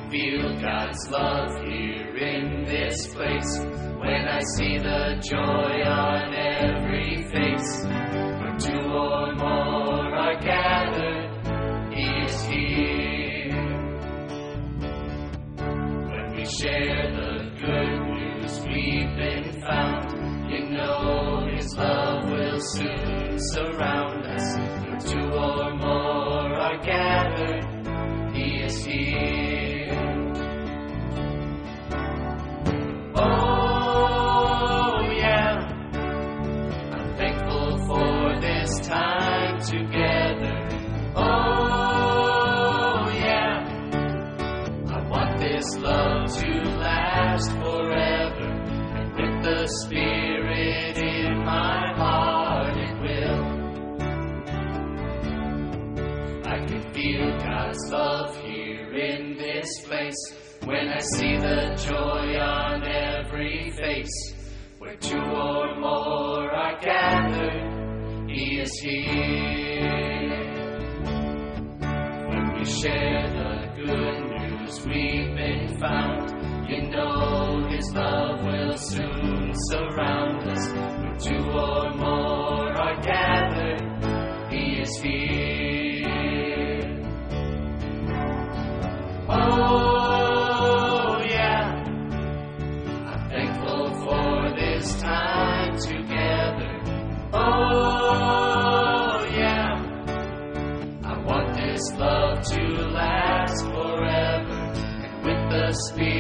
feel God's love here in this place. When I see the joy on every face, where two or more are gathered, He is here. When we share the good news we've been found, you know His love will soon surround us. Where two or more are gathered, He is here. Oh yeah, I'm thankful for this time together. Oh yeah, I want this love to last forever. And with the Spirit in my heart it will. I can feel God's love here in this place. When I see the joy on every face, where two or more are gathered, He is here. When we share the good news we've been found, you know His love will soon surround us. Where two or more are gathered, He is here. Oh yeah, I'm thankful for this time together. Oh yeah, I want this love to last forever. And with the Spirit